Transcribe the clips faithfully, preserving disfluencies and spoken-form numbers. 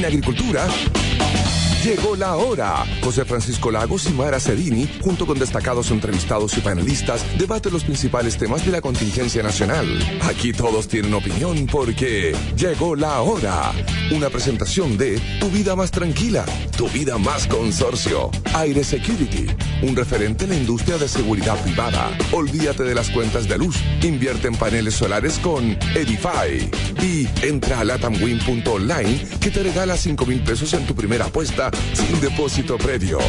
agricultura. Llegó la hora. José Francisco Lagos y Mara Cedini, junto con destacados entrevistados y panelistas, debaten los principales temas de la contingencia nacional. Aquí todos tienen opinión porque llegó la hora. Una presentación de Tu Vida Más Tranquila, Tu Vida Más Consorcio. Aire Security, un referente en la industria de seguridad privada. Olvídate de las cuentas de luz. Invierte en paneles solares con Edify. Y entra a latamwin punto online que te regala cinco mil pesos en tu primera apuesta sin depósito previo.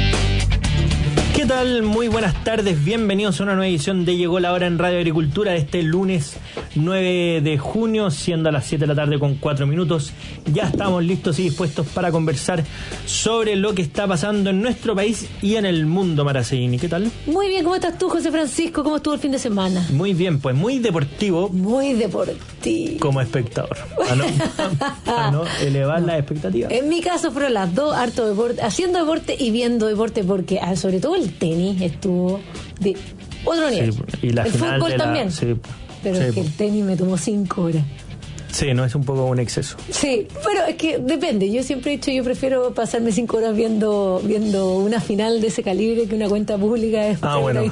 ¿Qué tal? Muy buenas tardes, bienvenidos a una nueva edición de Llegó la Hora en Radio Agricultura de este lunes nueve de junio, siendo a las siete de la tarde con cuatro minutos. Ya estamos listos y dispuestos para conversar sobre lo que está pasando en nuestro país y en el mundo, Mara Cedini. ¿Qué tal? Muy bien, ¿cómo estás tú, José Francisco? ¿Cómo estuvo el fin de semana? Muy bien, pues muy deportivo. Muy deportivo. Como espectador, para no, para no elevar no. las expectativas. En mi caso fueron las dos, harto deporte, haciendo deporte y viendo deporte, porque ah, sobre todo el tenis estuvo de otro nivel. Sí, y la el final fútbol de la, también. Sí, pero sí, es que el tenis me tomó cinco horas. Sí, no, es un poco un exceso. Sí, pero es que depende. Yo siempre he dicho, yo prefiero pasarme cinco horas viendo viendo una final de ese calibre que una cuenta pública. Es ah, bueno.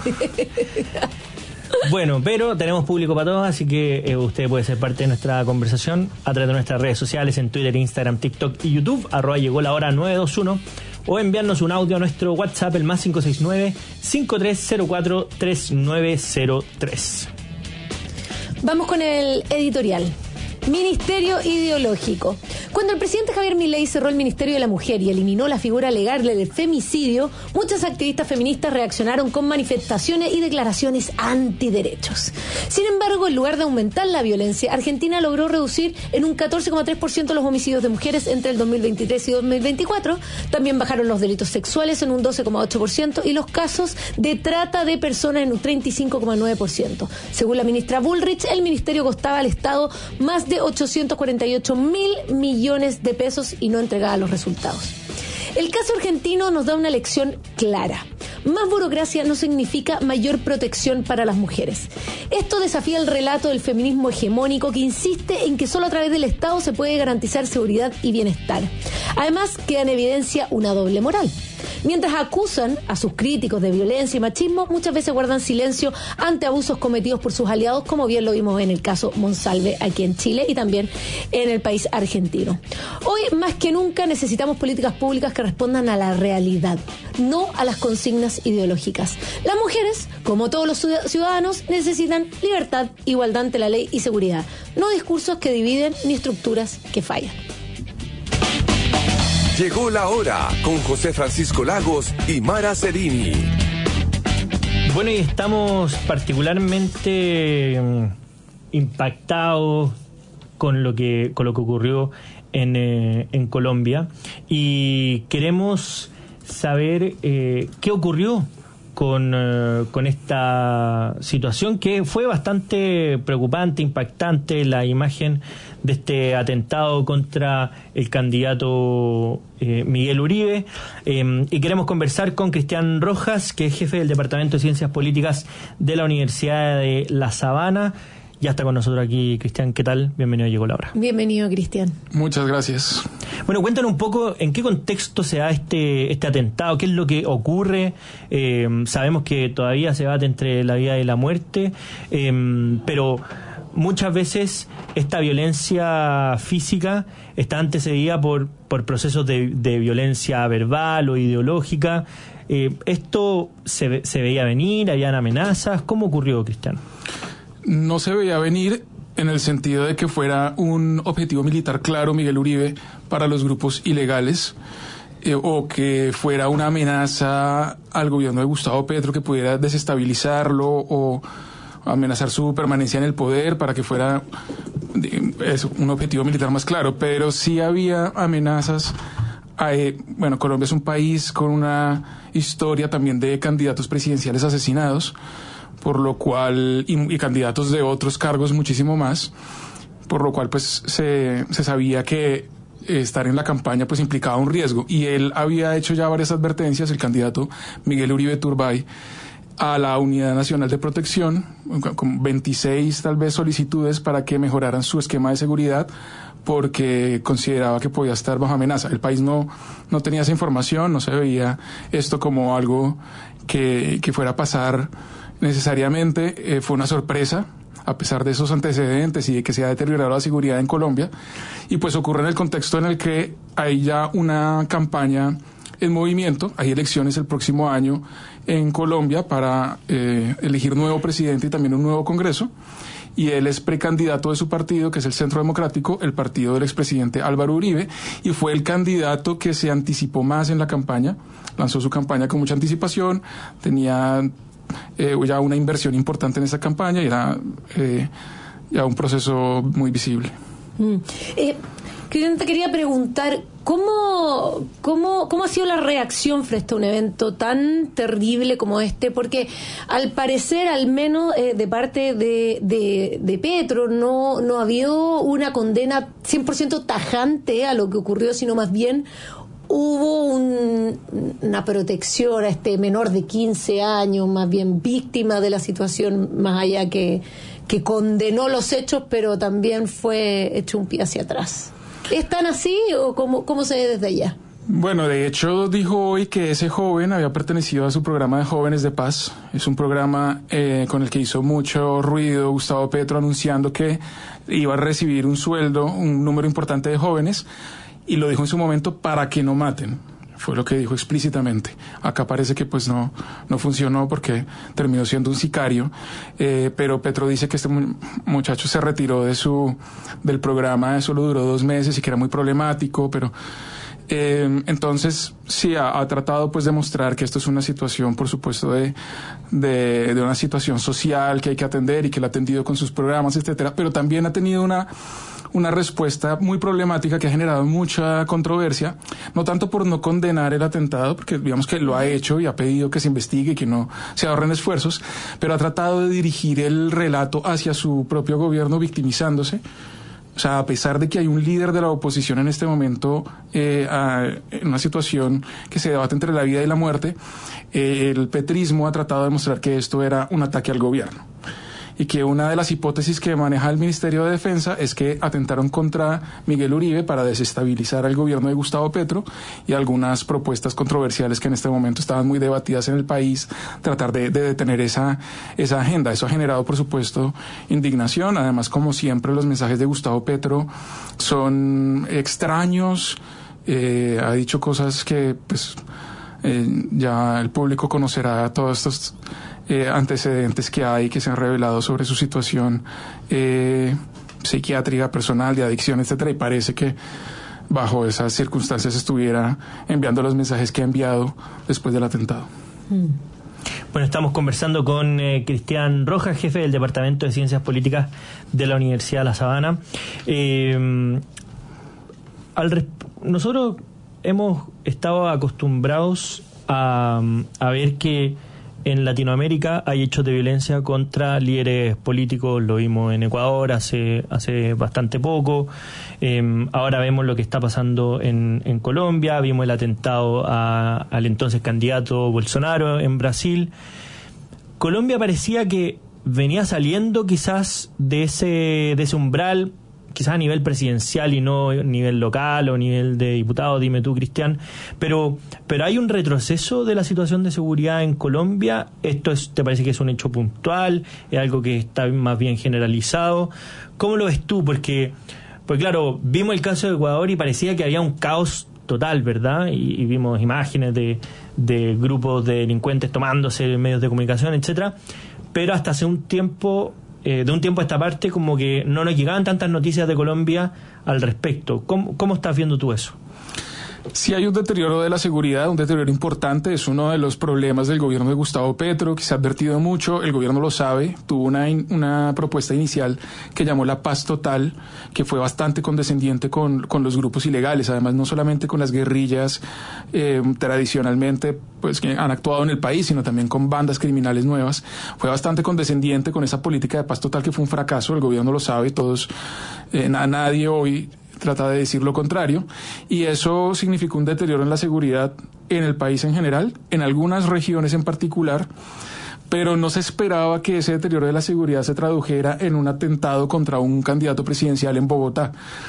Bueno, pero tenemos público para todos, así que eh, usted puede ser parte de nuestra conversación a través de nuestras redes sociales en Twitter, Instagram, TikTok y YouTube, arroba llegó la hora nueve dos uno, o enviarnos un audio a nuestro WhatsApp, el más cinco seis nueve, cinco tres cero cuatro, tres nueve cero tres. Vamos con el editorial. Ministerio ideológico. Cuando el presidente Javier Milei cerró el Ministerio de la Mujer y eliminó la figura legal del femicidio, muchas activistas feministas reaccionaron con manifestaciones y declaraciones antiderechos. Sin embargo, en lugar de aumentar la violencia, Argentina logró reducir en un catorce coma tres por ciento los homicidios de mujeres entre el dos mil veintitrés y dos mil veinticuatro. También bajaron los delitos sexuales en un doce coma ocho por ciento y los casos de trata de personas en un treinta y cinco coma nueve por ciento. Según la ministra Bullrich, el ministerio costaba al Estado más de ochocientos cuarenta y ocho mil millones de pesos y no entregaba los resultados. El caso argentino nos da una lección clara. Más burocracia no significa mayor protección para las mujeres. Esto desafía el relato del feminismo hegemónico que insiste en que solo a través del Estado se puede garantizar seguridad y bienestar. Además, queda en evidencia una doble moral. Mientras acusan a sus críticos de violencia y machismo, muchas veces guardan silencio ante abusos cometidos por sus aliados, como bien lo vimos en el caso Monsalve aquí en Chile y también en el país argentino. Hoy, más que nunca, necesitamos políticas públicas que respondan a la realidad, no a las consignas ideológicas. Las mujeres, como todos los ciudadanos, necesitan libertad, igualdad ante la ley y seguridad, no discursos que dividen ni estructuras que fallan. Llegó la hora con José Francisco Lagos y Mara Cedini. Bueno, y estamos particularmente um, impactados con lo que con lo que ocurrió en, eh, en Colombia y queremos saber eh, qué ocurrió con, uh, con esta situación que fue bastante preocupante, impactante, la imagen de este atentado contra el candidato eh, Miguel Uribe. Eh, y queremos conversar con Cristian Rojas, que es jefe del Departamento de Ciencias Políticas de la Universidad de La Sabana. Ya está con nosotros aquí, Cristian. ¿Qué tal? Bienvenido a Llegó la Hora. Bienvenido, Cristian. Muchas gracias. Bueno, cuéntanos un poco en qué contexto se da este este atentado, qué es lo que ocurre. Eh, sabemos que todavía se debate entre la vida y la muerte, eh, pero muchas veces esta violencia física está antecedida por, por procesos de, de violencia verbal o ideológica. Eh, ¿Esto se, se veía venir? ¿Habían amenazas? ¿Cómo ocurrió, Cristian? No se veía venir en el sentido de que fuera un objetivo militar claro Miguel Uribe para los grupos ilegales, eh, o que fuera una amenaza al gobierno de Gustavo Petro que pudiera desestabilizarlo o amenazar su permanencia en el poder para que fuera es, un objetivo militar más claro. Pero sí había amenazas. Eh, bueno, Colombia es un país con una historia también de candidatos presidenciales asesinados, por lo cual, y, y candidatos de otros cargos muchísimo más, por lo cual pues se, se sabía que estar en la campaña pues implicaba un riesgo, y él había hecho ya varias advertencias, el candidato Miguel Uribe Turbay, a la Unidad Nacional de Protección, con veintiséis tal vez solicitudes para que mejoraran su esquema de seguridad, porque consideraba que podía estar bajo amenaza. El país no, no tenía esa información, no se veía esto como algo que, que fuera a pasar necesariamente. Eh, fue una sorpresa, a pesar de esos antecedentes y de que se ha deteriorado la seguridad en Colombia, y pues ocurre en el contexto en el que hay ya una campaña en movimiento. Hay elecciones el próximo año en Colombia para eh, elegir nuevo presidente y también un nuevo Congreso, y él es precandidato de su partido, que es el Centro Democrático, el partido del expresidente Álvaro Uribe, y fue el candidato que se anticipó más en la campaña, lanzó su campaña con mucha anticipación, tenía eh, ya una inversión importante en esa campaña y era eh, ya un proceso muy visible. Mm. Eh, te quería preguntar, ¿cómo, cómo, ¿cómo ha sido la reacción frente a un evento tan terrible como este? Porque al parecer, al menos eh, de parte de, de, de Petro, no, no ha habido una condena cien por ciento tajante a lo que ocurrió, sino más bien hubo un, una protección a este menor de quince años, más bien víctima de la situación, más allá que, que condenó los hechos, pero también fue hecho un pie hacia atrás. ¿Es tan así o cómo, cómo se ve desde allá? Bueno, de hecho dijo hoy que ese joven había pertenecido a su programa de Jóvenes de Paz. Es un programa eh, con el que hizo mucho ruido Gustavo Petro, anunciando que iba a recibir un sueldo, un número importante de jóvenes, y lo dijo en su momento para que no maten. Fue lo que dijo explícitamente. Acá parece que pues no, no funcionó porque terminó siendo un sicario, eh, pero Petro dice que este muchacho se retiró de su del programa, solo duró dos meses y que era muy problemático, pero eh, entonces sí ha, ha tratado pues de mostrar que esto es una situación, por supuesto, de, de, de una situación social que hay que atender y que la ha atendido con sus programas, etcétera, pero también ha tenido una una respuesta muy problemática que ha generado mucha controversia, no tanto por no condenar el atentado, porque digamos que lo ha hecho y ha pedido que se investigue y que no se ahorren esfuerzos, pero ha tratado de dirigir el relato hacia su propio gobierno victimizándose. O sea, a pesar de que hay un líder de la oposición en este momento eh, a, en una situación que se debate entre la vida y la muerte, eh, el petrismo ha tratado de demostrar que esto era un ataque al gobierno. Y que una de las hipótesis que maneja el Ministerio de Defensa es que atentaron contra Miguel Uribe para desestabilizar al gobierno de Gustavo Petro y algunas propuestas controversiales que en este momento estaban muy debatidas en el país, tratar de, de detener esa, esa agenda. Eso ha generado, por supuesto, indignación. Además, como siempre, los mensajes de Gustavo Petro son extraños. Eh, ha dicho cosas que, pues, eh, ya el público conocerá todos estos Eh, antecedentes que hay, que se han revelado sobre su situación eh, psiquiátrica, personal, de adicción, etcétera, y parece que bajo esas circunstancias estuviera enviando los mensajes que ha enviado después del atentado. Mm. Bueno, estamos conversando con eh, Cristian Rojas, jefe del Departamento de Ciencias Políticas de la Universidad de La Sabana. Eh, al nosotros hemos estado acostumbrados a, a ver que en Latinoamérica hay hechos de violencia contra líderes políticos, lo vimos en Ecuador hace hace bastante poco, eh, ahora vemos lo que está pasando en, en Colombia, vimos el atentado a, al entonces candidato Bolsonaro en Brasil. Colombia parecía que venía saliendo quizás de ese, de ese umbral, quizás a nivel presidencial y no a nivel local o nivel de diputado, dime tú, Cristian, pero pero hay un retroceso de la situación de seguridad en Colombia. ¿Esto es, te parece que es un hecho puntual? ¿Es algo que está más bien generalizado? ¿Cómo lo ves tú? Porque, pues claro, vimos el caso de Ecuador y parecía que había un caos total, ¿verdad? Y, y vimos imágenes de, de grupos de delincuentes tomándose medios de comunicación, etcétera, pero hasta hace un tiempo... Eh, de un tiempo a esta parte como que no nos llegaban tantas noticias de Colombia al respecto. ¿Cómo, cómo estás viendo tú eso? Sí hay un deterioro de la seguridad, un deterioro importante, es uno de los problemas del gobierno de Gustavo Petro, que se ha advertido mucho, el gobierno lo sabe, tuvo una, in, una propuesta inicial que llamó la paz total, que fue bastante condescendiente con, con los grupos ilegales, además no solamente con las guerrillas eh, tradicionalmente pues que han actuado en el país, sino también con bandas criminales nuevas, fue bastante condescendiente con esa política de paz total que fue un fracaso, el gobierno lo sabe, todos, eh, a nadie hoy trata de decir lo contrario, y eso significó un deterioro en la seguridad en el país en general, en algunas regiones en particular, pero no se esperaba que ese deterioro de la seguridad se tradujera en un atentado contra un candidato presidencial en Bogotá.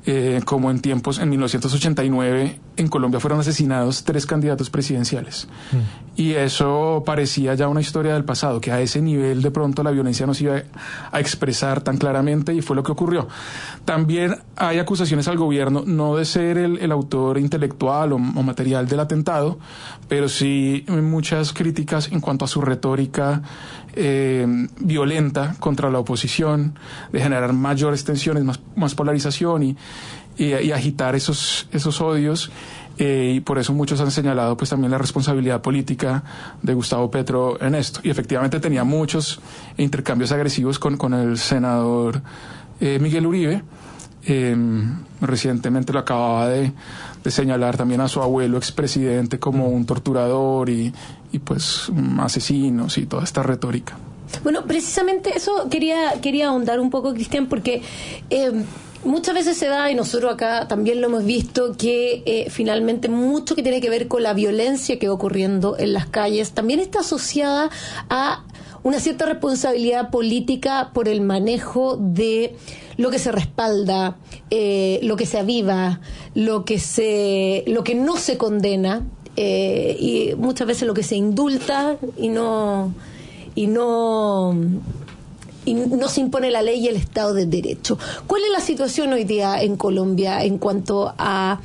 eh, como en tiempos, en mil novecientos ochenta y nueve, en Colombia fueron asesinados tres candidatos presidenciales. Mm. Y eso parecía ya una historia del pasado, que a ese nivel de pronto la violencia no se iba a expresar tan claramente, y fue lo que ocurrió. También hay acusaciones al gobierno, no de ser el, el autor intelectual o, o material del atentado, pero sí muchas críticas en cuanto a su retórica eh, violenta contra la oposición, de generar mayores tensiones, más, más polarización y, y, y agitar esos, esos odios. Eh, y por eso muchos han señalado pues también la responsabilidad política de Gustavo Petro en esto. Y efectivamente tenía muchos intercambios agresivos con, con el senador eh, Miguel Uribe. Eh, recientemente lo acababa de, de señalar también a su abuelo expresidente como un torturador y, y pues asesinos y toda esta retórica. Bueno, precisamente eso quería, quería ahondar un poco, Cristian, porque eh, muchas veces se da, y nosotros acá también lo hemos visto, que eh, finalmente mucho que tiene que ver con la violencia que va ocurriendo en las calles también está asociada a una cierta responsabilidad política por el manejo de lo que se respalda, eh, lo que se aviva, lo que se, lo que no se condena, eh, y muchas veces lo que se indulta y no y no y no se impone la ley y el Estado de Derecho. ¿Cuál es la situación hoy día en Colombia en cuanto a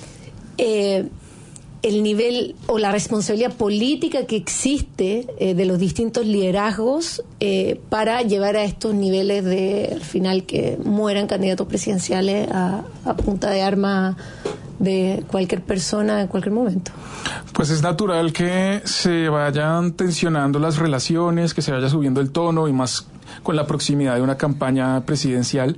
eh, el nivel o la responsabilidad política que existe eh, de los distintos liderazgos eh, para llevar a estos niveles de, al final, que mueran candidatos presidenciales a, a punta de arma de cualquier persona en cualquier momento? Pues es natural que se vayan tensionando las relaciones, que se vaya subiendo el tono, y más con la proximidad de una campaña presidencial,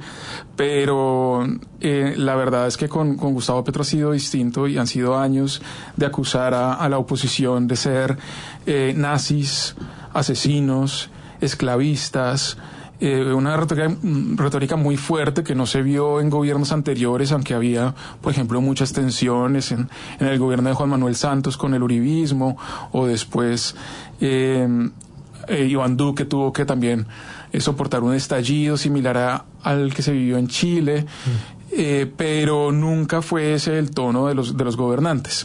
pero eh, la verdad es que con, con Gustavo Petro ha sido distinto, y han sido años de acusar a, a la oposición de ser eh, nazis, asesinos, esclavistas, eh, una retórica, retórica muy fuerte que no se vio en gobiernos anteriores, aunque había, por ejemplo, muchas tensiones en, en el gobierno de Juan Manuel Santos con el uribismo, o después eh, eh, Iván Duque tuvo que también eh, soportar un estallido similar a, al que se vivió en Chile, mm. eh, pero nunca fue ese el tono de los, de los gobernantes.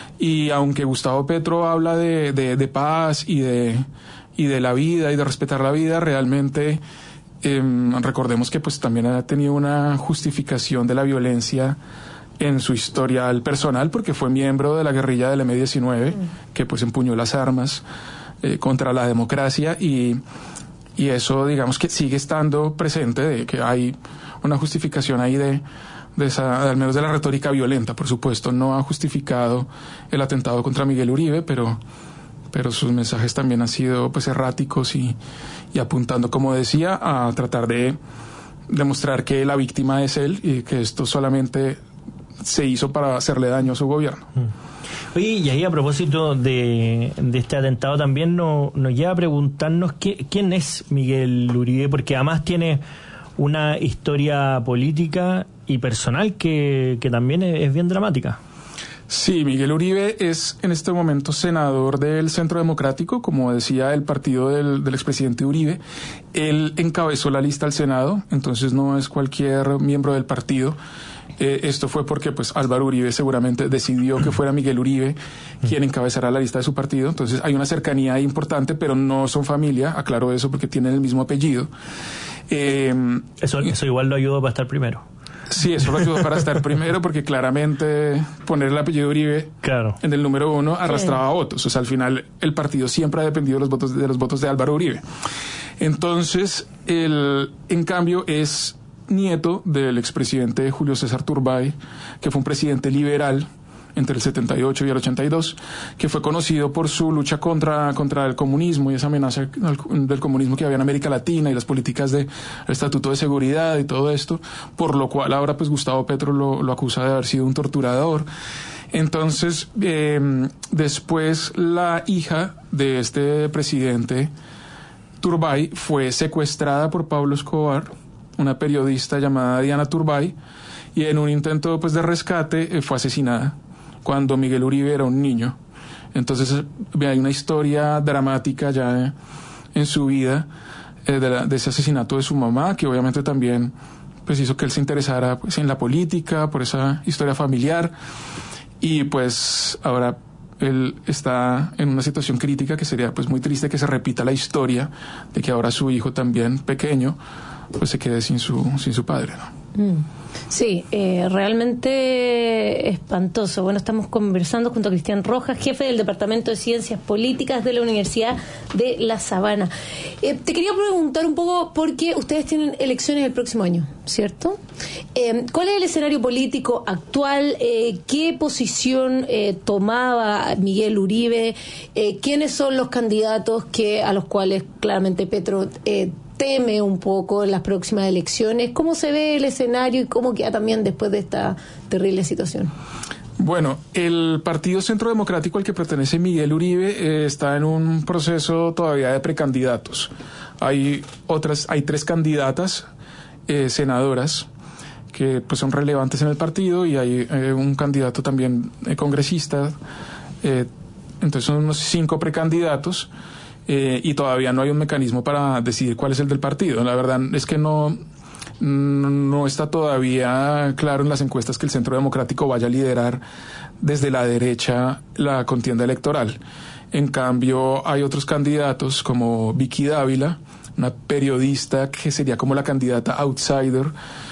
Y aunque Gustavo Petro habla de, de, de paz y de, y de la vida y de respetar la vida, realmente eh, recordemos que pues también ha tenido una justificación de la violencia en su historial personal, porque fue miembro de la guerrilla del eme diecinueve, mm. que pues empuñó las armas eh, contra la democracia, y, y eso digamos que sigue estando presente, de que hay una justificación ahí de, de esa, al menos de la retórica violenta. Por supuesto no ha justificado el atentado contra Miguel Uribe, pero pero sus mensajes también han sido pues erráticos y, y apuntando, como decía, a tratar de demostrar que la víctima es él y que esto solamente se hizo para hacerle daño a su gobierno. Oye, y ahí a propósito de, de este atentado también no, nos lleva a preguntarnos qué, quién es Miguel Uribe, porque además tiene una historia política y personal que, que también es, es bien dramática. Sí, Miguel Uribe es en este momento senador del Centro Democrático, como decía, el partido del, del expresidente Uribe. Él encabezó la lista al Senado, entonces no es cualquier miembro del partido. Eh, esto fue porque pues Álvaro Uribe seguramente decidió que fuera Miguel Uribe quien encabezara la lista de su partido. Entonces hay una cercanía ahí importante, pero no son familia, aclaro eso porque tienen el mismo apellido. Eh, eso, eso igual lo ayudó para estar primero. Sí, eso lo ayudó para estar primero, porque claramente poner el apellido Uribe claro. en el número uno arrastraba sí. votos. O sea, al final el partido siempre ha dependido de los votos de los votos de Álvaro Uribe. Entonces, él, en cambio, es nieto del expresidente Julio César Turbay, que fue un presidente liberal entre el setenta y ocho y el ochenta y dos, que fue conocido por su lucha contra, contra el comunismo y esa amenaza del comunismo que había en América Latina, y las políticas del Estatuto de Seguridad y todo esto, por lo cual ahora pues Gustavo Petro lo, lo acusa de haber sido un torturador. Entonces, eh, después la hija de este presidente Turbay fue secuestrada por Pablo Escobar, una periodista llamada Diana Turbay, y en un intento pues de rescate eh, fue asesinada cuando Miguel Uribe era un niño. Entonces hay una historia dramática ya eh, en su vida eh, de, la, de ese asesinato de su mamá, que obviamente también pues hizo que él se interesara pues en la política, por esa historia familiar, y pues ahora él está en una situación crítica que sería pues muy triste que se repita la historia de que ahora su hijo también pequeño pues se quede sin su sin su padre, ¿no? Mm. Sí, eh, realmente espantoso. Bueno, estamos conversando junto a Cristian Rojas, jefe del Departamento de Ciencias Políticas de la Universidad de La Sabana. Eh, te quería preguntar un poco, porque ustedes tienen elecciones el próximo año, ¿cierto? Eh, ¿Cuál es el escenario político actual? Eh, ¿Qué posición eh, tomaba Miguel Uribe? Eh, ¿Quiénes son los candidatos que a los cuales claramente Petro eh, teme un poco en las próximas elecciones? ¿Cómo se ve el escenario y cómo queda también después de esta terrible situación? Bueno, el Partido Centro Democrático al que pertenece Miguel Uribe eh, está en un proceso todavía de precandidatos. Hay otras, hay tres candidatas eh, senadoras que pues son relevantes en el partido, y hay eh, un candidato también eh, congresista. Eh, entonces son unos cinco precandidatos. Eh, y todavía no hay un mecanismo para decidir cuál es el del partido. La verdad es que no, no está todavía claro en las encuestas que el Centro Democrático vaya a liderar desde la derecha la contienda electoral. En cambio, hay otros candidatos como Vicky Dávila, una periodista que sería como la candidata outsider,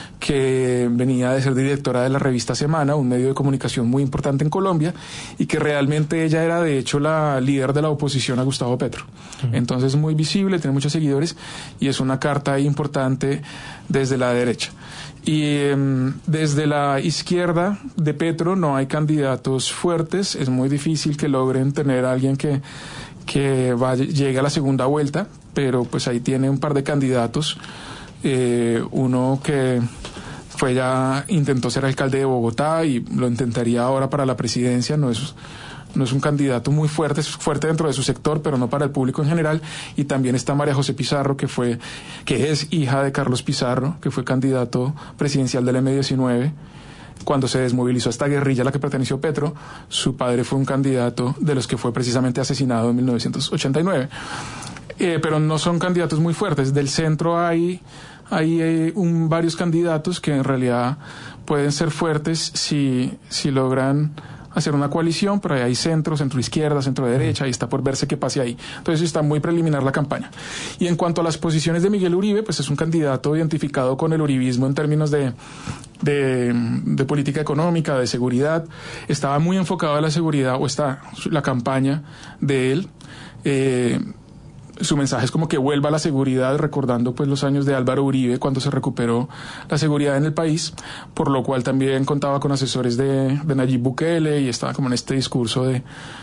que venía de ser directora de la revista Semana, un medio de comunicación muy importante en Colombia, y que realmente ella era de hecho la líder de la oposición a Gustavo Petro. Uh-huh. Entonces muy visible, tiene muchos seguidores y es una carta importante desde la derecha. Y eh, desde la izquierda de Petro no hay candidatos fuertes, es muy difícil que logren tener a alguien que, que vaya, llegue a la segunda vuelta, pero pues ahí tiene un par de candidatos. Eh, uno que fue ya intentó ser alcalde de Bogotá y lo intentaría ahora para la presidencia, no es no es un candidato muy fuerte, es fuerte dentro de su sector, pero no para el público en general. Y también está María José Pizarro, que fue que es hija de Carlos Pizarro, que fue candidato presidencial del eme diecinueve. Cuando se desmovilizó esta guerrilla a la que perteneció Petro, su padre fue un candidato de los que fue precisamente asesinado en mil novecientos ochenta y nueve. Eh, pero no son candidatos muy fuertes. Del centro hay Hay eh, un, varios candidatos que en realidad pueden ser fuertes si, si logran hacer una coalición, pero ahí hay centro, centro izquierda, centro derecha, y está por verse qué pase ahí. Entonces está muy preliminar la campaña. Y en cuanto a las posiciones de Miguel Uribe, pues es un candidato identificado con el uribismo en términos de, de, de política económica, de seguridad. Estaba muy enfocado a la seguridad, o está la campaña de él. Eh, Su mensaje es como que vuelva a la seguridad, recordando pues los años de Álvaro Uribe cuando se recuperó la seguridad en el país, por lo cual también contaba con asesores de, de Nayib Bukele, y estaba como en este discurso de,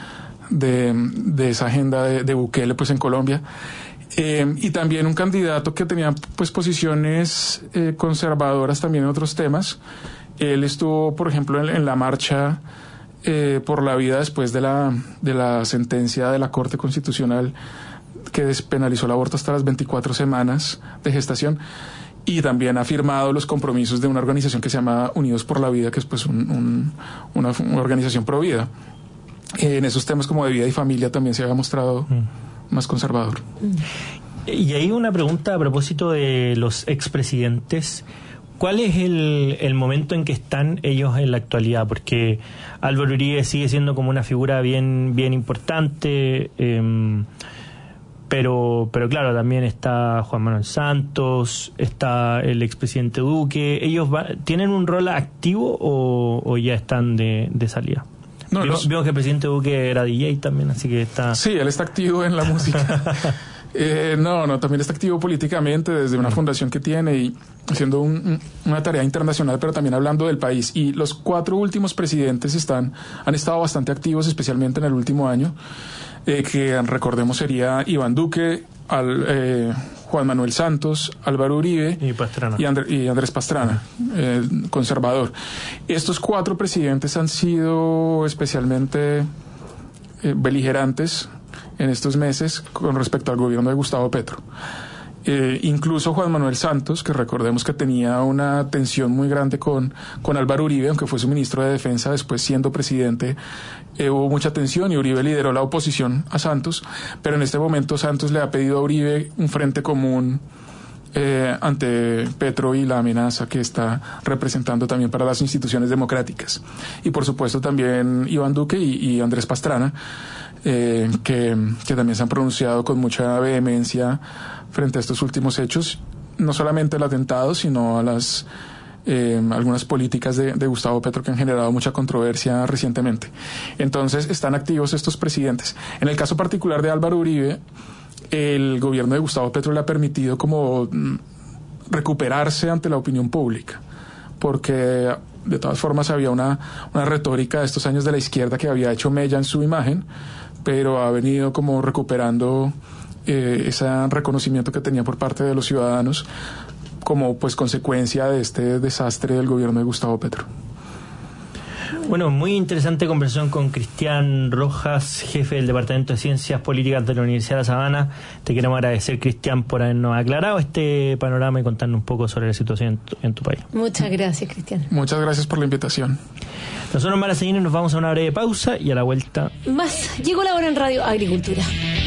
de, de esa agenda de, de Bukele pues en Colombia. Eh, y también un candidato que tenía pues posiciones eh, conservadoras también en otros temas. Él estuvo, por ejemplo, en, en la marcha eh, por la vida después de la, de la sentencia de la Corte Constitucional que despenalizó el aborto hasta las veinticuatro semanas de gestación, y también ha firmado los compromisos de una organización que se llama Unidos por la Vida, que es pues un, un, una, una organización pro vida. Eh, en esos temas como de vida y familia también se había mostrado mm. más conservador. Y ahí una pregunta a propósito de los expresidentes. ¿Cuál es el, el momento en que están ellos en la actualidad? Porque Álvaro Uribe sigue siendo como una figura bien, bien importante, eh, Pero, pero claro, también está Juan Manuel Santos, está el expresidente Duque. ¿Ellos va, tienen un rol activo o, o ya están de, de salida? No, Vimos los... que el presidente Duque era D J también, así que está... Sí, él está activo en la música. eh, no, no, también está activo políticamente desde una fundación que tiene y haciendo un, una tarea internacional, pero también hablando del país. Y los cuatro últimos presidentes están han estado bastante activos, especialmente en el último año. Eh, que recordemos sería Iván Duque, al, eh, Juan Manuel Santos, Álvaro Uribe y, Pastrana. y, Andr- y Andrés Pastrana, eh, conservador. Estos cuatro presidentes han sido especialmente eh, beligerantes en estos meses con respecto al gobierno de Gustavo Petro. Eh, incluso Juan Manuel Santos, que recordemos que tenía una tensión muy grande con, con Álvaro Uribe, aunque fue su ministro de Defensa, después siendo presidente, eh, hubo mucha tensión y Uribe lideró la oposición a Santos, pero en este momento Santos le ha pedido a Uribe un frente común eh, ante Petro y la amenaza que está representando también para las instituciones democráticas. Y por supuesto también Iván Duque y, y Andrés Pastrana, eh, que, que también se han pronunciado con mucha vehemencia frente a estos últimos hechos, no solamente el atentado, sino a las Eh, algunas políticas de, de Gustavo Petro que han generado mucha controversia recientemente. Entonces están activos estos presidentes. En el caso particular de Álvaro Uribe, el gobierno de Gustavo Petro le ha permitido como mm, recuperarse ante la opinión pública, porque de todas formas había una, una retórica de estos años de la izquierda que había hecho mella en su imagen, pero ha venido como recuperando eh, ese reconocimiento que tenía por parte de los ciudadanos como pues consecuencia de este desastre del gobierno de Gustavo Petro. Bueno, muy interesante conversación con Cristian Rojas, jefe del Departamento de Ciencias Políticas de la Universidad de La Sabana. Te queremos agradecer, Cristian, por habernos aclarado este panorama y contarnos un poco sobre la situación en tu, en tu país. Muchas gracias, Cristian. Muchas gracias por la invitación. Nosotros, Mara Seguini, nos vamos a una breve pausa y a la vuelta... Más, llegó la hora en Radio Agricultura.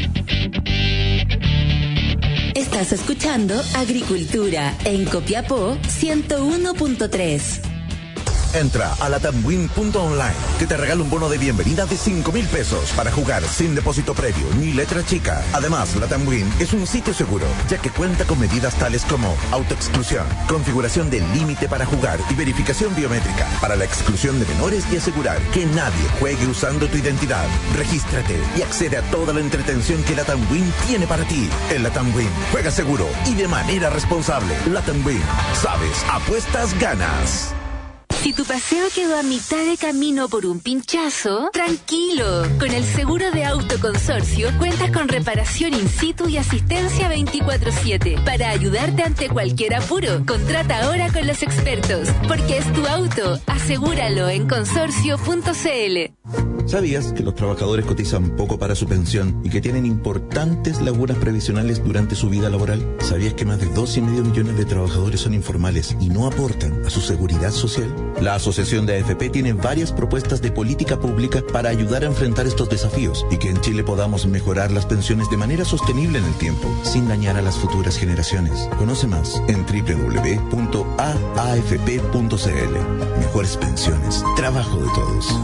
Estás escuchando Agricultura en Copiapó ciento uno punto tres. Entra a latamwin punto online, que te regala un bono de bienvenida de cinco mil pesos para jugar sin depósito previo ni letra chica. Además, Latamwin es un sitio seguro, ya que cuenta con medidas tales como autoexclusión, configuración del límite para jugar y verificación biométrica para la exclusión de menores y asegurar que nadie juegue usando tu identidad. Regístrate y accede a toda la entretención que Latamwin tiene para ti. En Latamwin, juega seguro y de manera responsable. Latamwin, sabes, apuestas, ganas. Si tu paseo quedó a mitad de camino por un pinchazo, tranquilo. Con el seguro de auto consorcio cuentas con reparación in situ y asistencia veinticuatro siete para ayudarte ante cualquier apuro. Contrata ahora con los expertos, porque es tu auto. Asegúralo en consorcio punto c l. ¿Sabías que los trabajadores cotizan poco para su pensión y que tienen importantes lagunas previsionales durante su vida laboral? ¿Sabías que más de dos y medio millones de trabajadores son informales y no aportan a su seguridad social? La Asociación de A F P tiene varias propuestas de política pública para ayudar a enfrentar estos desafíos y que en Chile podamos mejorar las pensiones de manera sostenible en el tiempo, sin dañar a las futuras generaciones. Conoce más en doble u doble u doble u punto a a f p punto c l. Mejores pensiones, trabajo de todos.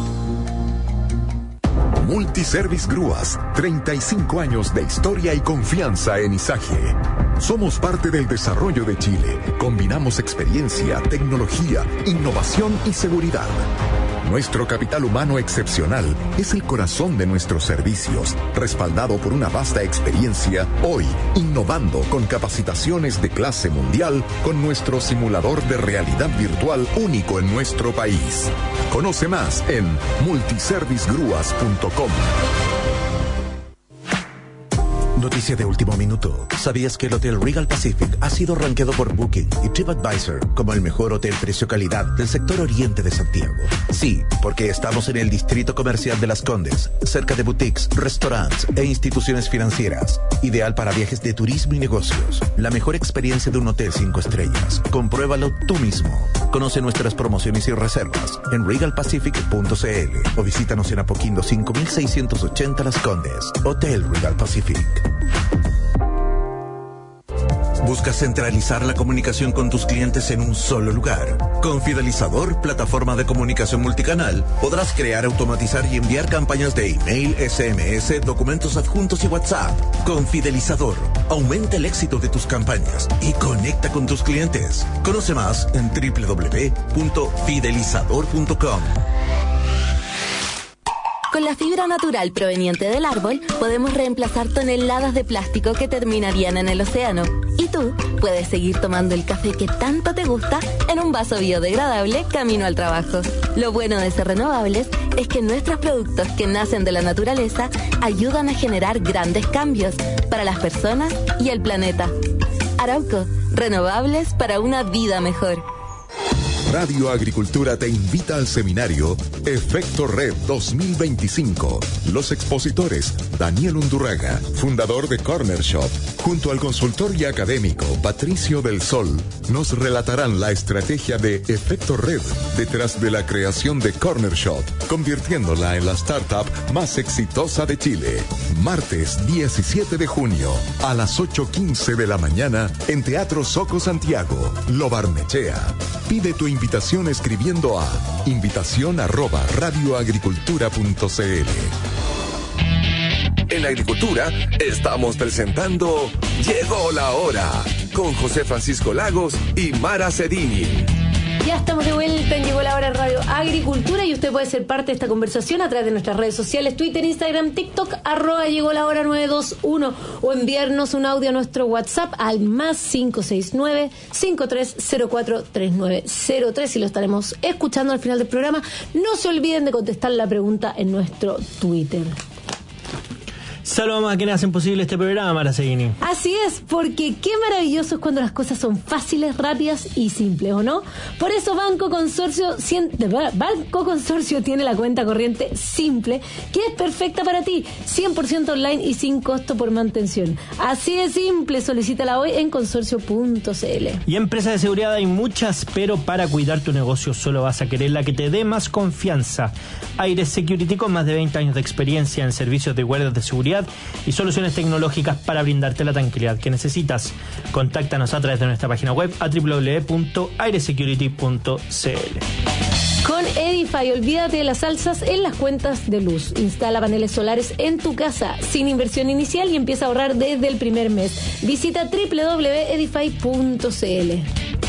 Multiservice Grúas, treinta y cinco años de historia y confianza en Izaje. Somos parte del desarrollo de Chile. Combinamos experiencia, tecnología, innovación y seguridad. Nuestro capital humano excepcional es el corazón de nuestros servicios, respaldado por una vasta experiencia, hoy innovando con capacitaciones de clase mundial con nuestro simulador de realidad virtual único en nuestro país. Conoce más en multiservice grúas punto com. Noticia de último minuto. ¿Sabías que el Hotel Regal Pacific ha sido rankeado por Booking y TripAdvisor como el mejor hotel precio-calidad del sector oriente de Santiago? Sí, porque estamos en el distrito comercial de Las Condes, cerca de boutiques, restaurantes e instituciones financieras. Ideal para viajes de turismo y negocios. La mejor experiencia de un hotel cinco estrellas. Compruébalo tú mismo. Conoce nuestras promociones y reservas en regal pacific punto c l o visítanos en Apoquindo cinco mil seiscientos ochenta Las Condes. Hotel Regal Pacific. ¿Buscas centralizar la comunicación con tus clientes en un solo lugar? Con Fidelizador, plataforma de comunicación multicanal, podrás crear, automatizar y enviar campañas de email, S M S, documentos adjuntos y WhatsApp. Con Fidelizador, aumenta el éxito de tus campañas y conecta con tus clientes. Conoce más en doble u doble u doble u punto fidelizador punto com. Con la fibra natural proveniente del árbol, podemos reemplazar toneladas de plástico que terminarían en el océano. Y tú puedes seguir tomando el café que tanto te gusta en un vaso biodegradable camino al trabajo. Lo bueno de ser renovables es que nuestros productos que nacen de la naturaleza ayudan a generar grandes cambios para las personas y el planeta. Arauco, renovables para una vida mejor. Radio Agricultura te invita al seminario Efecto Red dos mil veinticinco. Los expositores, Daniel Undurraga, fundador de Corner Shop, junto al consultor y académico Patricio del Sol, nos relatarán la estrategia de Efecto Red detrás de la creación de Corner Shop, convirtiéndola en la startup más exitosa de Chile. Martes diecisiete de junio, a las ocho quince de la mañana, en Teatro Soco Santiago, Lo Barnechea. Pide tu invitación escribiendo a invitación arroba radioagricultura punto cl. En la agricultura estamos presentando Llegó la Hora con José Francisco Lagos y Mara Cedini. Ya estamos de vuelta en Llegó la Hora en Radio Agricultura y usted puede ser parte de esta conversación a través de nuestras redes sociales, Twitter, Instagram, TikTok, arroba Llegó la Hora nueve dos uno, o enviarnos un audio a nuestro WhatsApp al más cinco seis nueve, cinco tres cero cuatro, tres nueve cero tres y lo estaremos escuchando al final del programa. No se olviden de contestar la pregunta en nuestro Twitter. Saludamos a quienes hacen posible este programa, Mara Seguini. Así es, porque qué maravilloso es cuando las cosas son fáciles, rápidas y simples, ¿o no? Por eso Banco Consorcio, Banco Consorcio tiene la cuenta corriente simple, que es perfecta para ti, cien por ciento online y sin costo por mantención. Así de simple, solicítala hoy en consorcio punto cl. Y empresas de seguridad hay muchas, pero para cuidar tu negocio solo vas a querer la que te dé más confianza. Aires Security, con más de veinte años de experiencia en servicios de guardias de seguridad y soluciones tecnológicas para brindarte la tranquilidad que necesitas. Contáctanos a través de nuestra página web a doble u doble u doble u punto airesecurity punto cl. Con Edify, olvídate de las alzas en las cuentas de luz. Instala paneles solares en tu casa sin inversión inicial y empieza a ahorrar desde el primer mes. Visita doble u doble u doble u punto edify punto cl.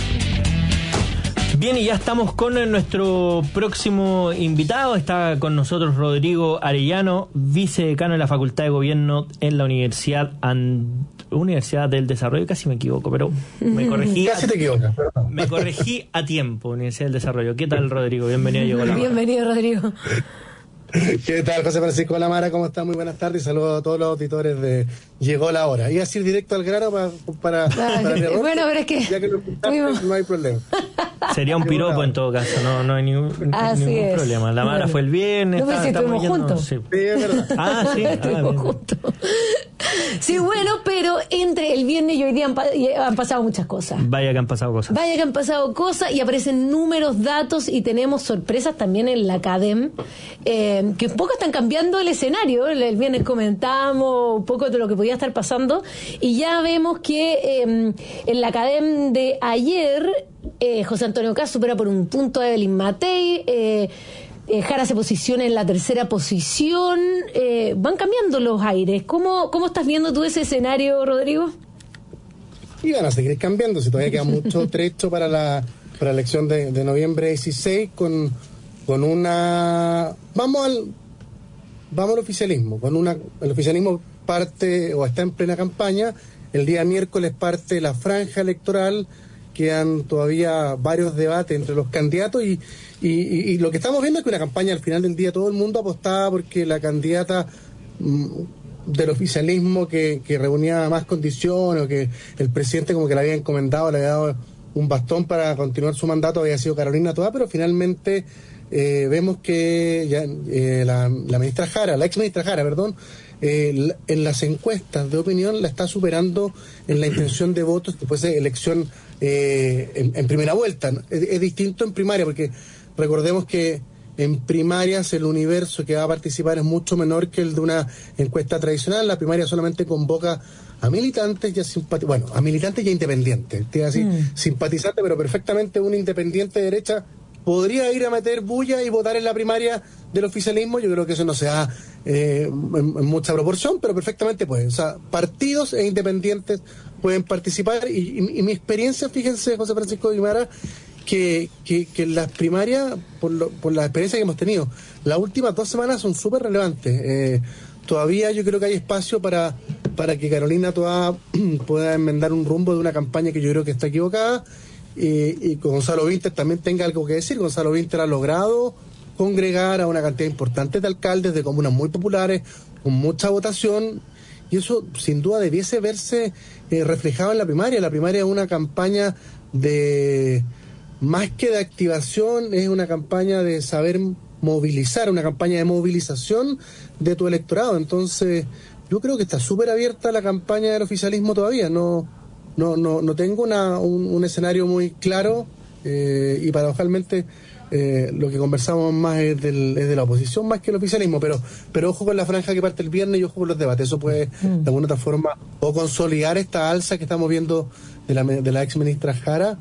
Bien, y ya estamos con nuestro próximo invitado. Está con nosotros Rodrigo Arellano, vicedecano de la Facultad de Gobierno en la Universidad And- Universidad del Desarrollo. Casi me equivoco, pero me corregí. Casi te equivocas. Me corregí a tiempo, Universidad del Desarrollo. ¿Qué tal, Rodrigo? Bienvenido a Llegó la Hora. Bienvenido, Rodrigo. ¿Qué tal, José Francisco Lamara? ¿Cómo está? Muy buenas tardes. Saludos a todos los auditores de Llegó la Hora. Iba a ir directo al grano para... para, Ay, para error, bueno, pero es que... Ya que lo escuchaste, no hay problema. Sería un piropo en todo caso, no, no hay ningún, Así ningún es. problema. La Mara Bueno. fue el viernes. No, pero si estuvimos juntos. Sí. Sí, es verdad. Ah, sí. Ah, Estuvimos bien. juntos. Sí, bueno, pero entre el viernes y hoy día han, pa- y han pasado muchas cosas. Vaya que han pasado cosas. Vaya que han pasado cosas y aparecen números, datos y tenemos sorpresas también en la Academ, eh, que un poco están cambiando el escenario. El, el viernes comentábamos un poco de lo que podía estar pasando y ya vemos que eh, en la Academ de ayer eh, José Antonio Caz supera por un punto a Evelyn Matei, eh, Eh, Jara se posiciona en la tercera posición, eh, van cambiando los aires. ¿Cómo, ¿Cómo estás viendo tú ese escenario, Rodrigo? Y van a seguir cambiando, si todavía queda mucho trecho para la, para la elección de, de noviembre dieciséis, con, con una... Vamos al vamos al oficialismo, con una el oficialismo parte o está en plena campaña. El día miércoles parte la franja electoral, quedan todavía varios debates entre los candidatos y, y, y, y lo que estamos viendo es que una campaña al final del día todo el mundo apostaba porque la candidata mm, del oficialismo que, que reunía más condiciones o que el presidente como que le había encomendado, le había dado un bastón para continuar su mandato había sido Carolina Toá, pero finalmente eh, vemos que ya, eh, la, la ministra Jara, la ex ministra Jara, perdón, Eh, la, en las encuestas de opinión la está superando en la intención de votos después de elección eh, en, en primera vuelta. Es, es distinto en primaria porque recordemos que en primarias el universo que va a participar es mucho menor que el de una encuesta tradicional. La primaria solamente convoca a militantes y a simpatizantes, bueno, a militantes y a independientes, te iba a decir, mm. simpatizantes, pero perfectamente un independiente de derecha podría ir a meter bulla y votar en la primaria del oficialismo. Yo creo que eso no se da eh, en, en mucha proporción, pero perfectamente puede. O sea, partidos e independientes pueden participar y, y, y mi experiencia, fíjense, José Francisco Guimara, que, que, que las primarias, por, lo, por la experiencia que hemos tenido, las últimas dos semanas son súper relevantes. Eh, todavía yo creo que hay espacio para, para que Carolina Toá pueda enmendar un rumbo de una campaña que yo creo que está equivocada. Y, y con Gonzalo Vinter también tenga algo que decir. Gonzalo Vinter ha logrado congregar a una cantidad importante de alcaldes de comunas muy populares, con mucha votación, y eso sin duda debiese verse eh, reflejado en la primaria. La primaria es una campaña de, más que de activación, es una campaña de saber movilizar, una campaña de movilización de tu electorado. Entonces, yo creo que está súper abierta la campaña del oficialismo todavía. No, no, no, no tengo una, un, un escenario muy claro eh, y paradojalmente eh, lo que conversamos más es, del, es de la oposición más que el oficialismo. Pero, pero ojo con la franja que parte el viernes y ojo con los debates. Eso puede, mm. de alguna otra forma, o consolidar esta alza que estamos viendo de la, de la ex ministra Jara,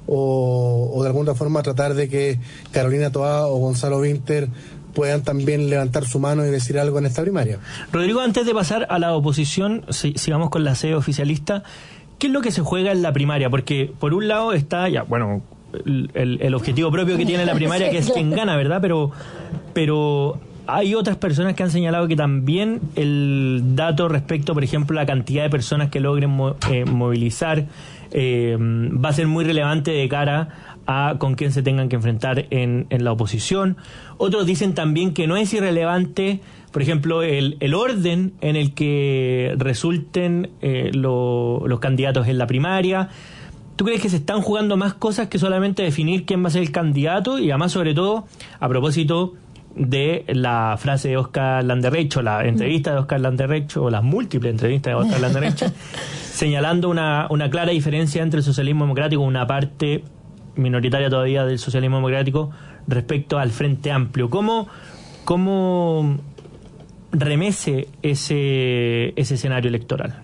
O, o de alguna forma tratar de que Carolina Toá o Gonzalo Vinter puedan también levantar su mano y decir algo en esta primaria. Rodrigo, antes de pasar a la oposición, si, sigamos con la sede oficialista, ¿qué es lo que se juega en la primaria? Porque por un lado está ya, bueno, el, el objetivo propio que tiene la primaria, que es quien gana, ¿verdad? Pero, pero hay otras personas que han señalado que también el dato respecto, por ejemplo, a la cantidad de personas que logren mo, eh, movilizar, Eh, va a ser muy relevante de cara a con quién se tengan que enfrentar en, en la oposición. Otros dicen también que no es irrelevante, por ejemplo, el, el orden en el que resulten eh, lo, los candidatos en la primaria. ¿Tú crees que se están jugando más cosas que solamente definir quién va a ser el candidato? Y además, sobre todo, a propósito de la frase de Oscar Landerrecht, o la entrevista de Oscar Landerrecht, o las múltiples entrevistas de Oscar Landerrecht, señalando una, una clara diferencia entre el socialismo democrático, una parte minoritaria todavía del socialismo democrático, respecto al Frente Amplio. ¿Cómo, cómo remece ese, ese escenario electoral?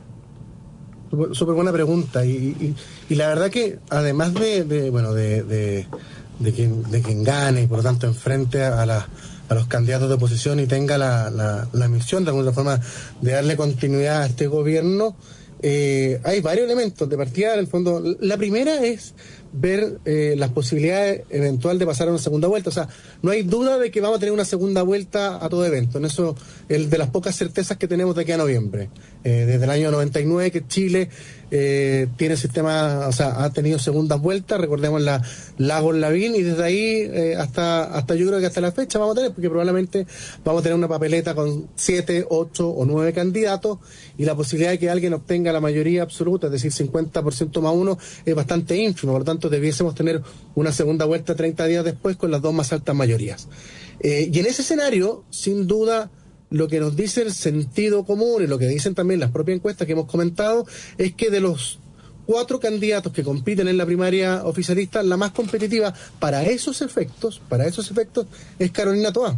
Súper buena pregunta. Y, y, y la verdad que, además de, de bueno, de, de, de, quien, de quien gane y por lo tanto enfrente a la a los candidatos de oposición y tenga la, la, la misión de alguna forma de darle continuidad a este gobierno, eh, hay varios elementos de partida. En el fondo, la primera es ver eh, las posibilidades eventual de pasar a una segunda vuelta. O sea, no hay duda de que vamos a tener una segunda vuelta a todo evento. En eso, el de las pocas certezas que tenemos de aquí a noviembre. Eh, desde el año noventa y nueve que Chile eh, tiene sistema, o sea, ha tenido segundas vueltas, recordemos la Lagos Lavín, y desde ahí eh, hasta hasta yo creo que hasta la fecha vamos a tener, porque probablemente vamos a tener una papeleta con siete, ocho o nueve candidatos, y la posibilidad de que alguien obtenga la mayoría absoluta, es decir, cincuenta por ciento más uno, es bastante ínfimo. Por lo tanto, debiésemos tener una segunda vuelta treinta días después con las dos más altas mayorías. Eh, y en ese escenario, sin duda, lo que nos dice el sentido común y lo que dicen también las propias encuestas que hemos comentado es que de los cuatro candidatos que compiten en la primaria oficialista, la más competitiva para esos efectos, para esos efectos, es Carolina Toá.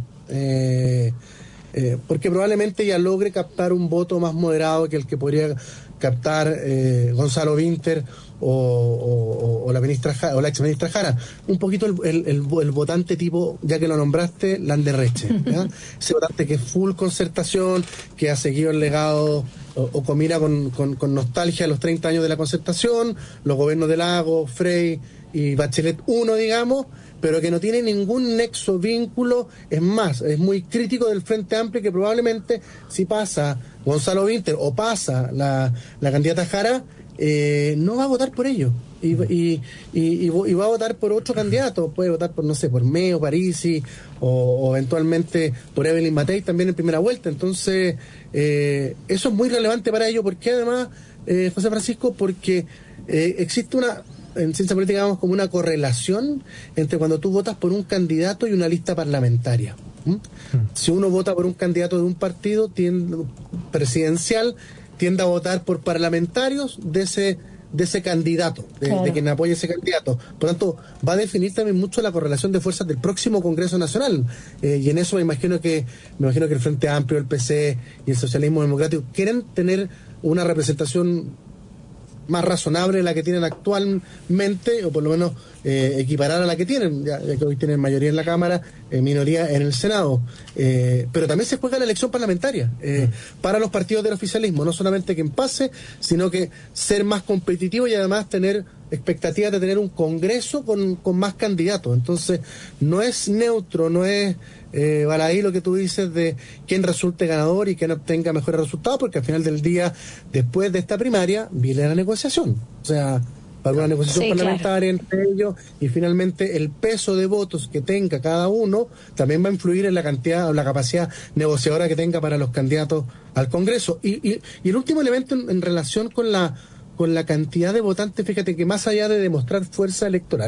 Eh, eh, porque probablemente ella logre captar un voto más moderado que el que podría captar eh, Gonzalo Vinter o, o, o la ministra Jara, o la ex ministra Jara. Un poquito el, el, el, el votante tipo, ya que lo nombraste, Landerrecht, ¿ya? Ese votante que es full concertación, que ha seguido el legado o, o combina con, con, con nostalgia los treinta años de la concertación, los gobiernos de Lagos, Frey y Bachelet uno, digamos, pero que no tiene ningún nexo, vínculo. Es más, es muy crítico del Frente Amplio, que probablemente si pasa Gonzalo Vinter o pasa la, la candidata Jara, eh, no va a votar por ellos y, y, y, y va a votar por otro candidato. Puede votar por, no sé, por Meo, Parisi o, o eventualmente por Evelyn Matei también en primera vuelta. Entonces eh, eso es muy relevante para ellos, porque además, eh, José Francisco, porque eh, existe una, en ciencia política digamos como una correlación entre cuando tú votas por un candidato y una lista parlamentaria. ¿Mm? Si uno vota por un candidato de un partido tiende, presidencial, tiende a votar por parlamentarios de ese de ese candidato, de, claro. de quien apoya ese candidato. Por lo tanto, va a definir también mucho la correlación de fuerzas del próximo Congreso Nacional. Eh, y en eso me imagino que me imagino que el Frente Amplio, el P C y el Socialismo Democrático quieren tener una representación más razonable de la que tienen actualmente, o por lo menos eh, equiparar a la que tienen, ya, ya que hoy tienen mayoría en la Cámara, eh, minoría en el Senado. Eh, pero también se juega la elección parlamentaria eh, para los partidos del oficialismo, no solamente que pase, sino que ser más competitivo y además tener expectativas de tener un Congreso con, con más candidatos. Entonces, no es neutro, no es eh, baladí lo que tú dices de quién resulte ganador y quién obtenga mejores resultados, porque al final del día, después de esta primaria, viene la negociación. O sea, para una negociación sí, parlamentaria claro. entre ellos, y finalmente el peso de votos que tenga cada uno también va a influir en la cantidad o la capacidad negociadora que tenga para los candidatos al Congreso. Y, y, y el último elemento en, en relación con la con la cantidad de votantes, fíjate que más allá de demostrar fuerza electoral,